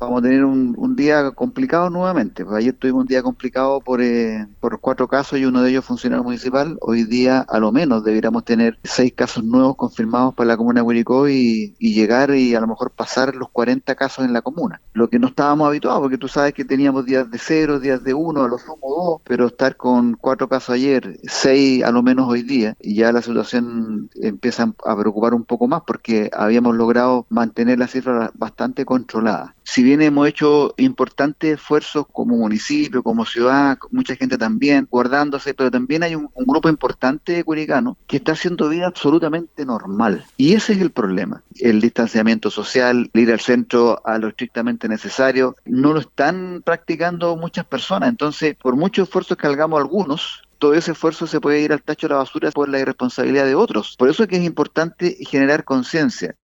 vamos a tener un día complicado nuevamente. Pues ayer tuvimos un día complicado por 4 casos y uno de ellos funcionario municipal. Hoy día, a lo menos, deberíamos tener 6 casos nuevos confirmados para la comuna de Curicó y llegar y a lo mejor pasar los 40 casos en la comuna. Lo que no estábamos habituados, porque tú sabes que teníamos días de 0, días de 1, a lo sumo 2, pero estar con 4 casos ayer, 6 a lo menos hoy día, y ya la situación empieza a preocupar un poco más porque habíamos logrado mantener la cifra bastante controlada. Si bien hemos hecho importantes esfuerzos como municipio, como ciudad, mucha gente también guardándose, pero también hay un grupo importante de curicanos que está haciendo vida absolutamente normal. Y ese es el problema. El distanciamiento social, el ir al centro a lo estrictamente necesario, no lo están practicando muchas personas. Entonces, por mucho esfuerzo que hagamos algunos, todo ese esfuerzo se puede ir al tacho de la basura por la irresponsabilidad de otros. Por eso es que es importante generar conciencia.